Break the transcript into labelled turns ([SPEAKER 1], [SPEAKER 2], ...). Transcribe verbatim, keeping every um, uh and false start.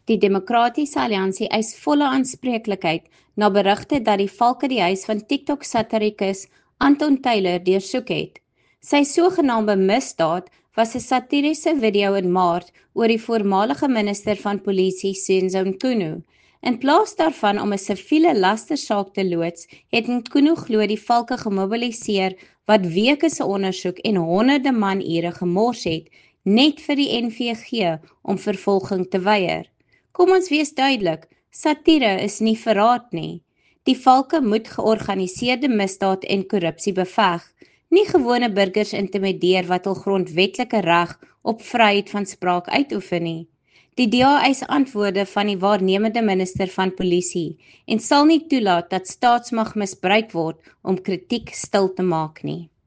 [SPEAKER 1] Die Demokratiese Alliansie eis volle aanspreeklikheid na berigte dat die valke die huis van TikTok-satirikus Anton Taylor deursoek het. Sy sogenaamde misdaad was 'n satiriese video in Maart oor die voormalige minister van polisie Senzo Mchunu. In plaas daarvan om 'n siviele lastersaak te loods, het Mchunu glo die valke gemobiliseer wat weke se ondersoek en honderde man-ure gemors het, net vir die N V G om vervolging te weier. Kom ons wees duidelik, satire is nie verraad nie. Die valke moet georganiseerde misdaad en korrupsie beveg, nie gewone burgers intimideer wat hul grondwetlike reg op vryheid van spraak uitoefen nie. Die D A eis antwoorde van die waarnemende minister van polisie en sal nie toelaat dat staatsmag misbruik word om kritiek stil te maak nie.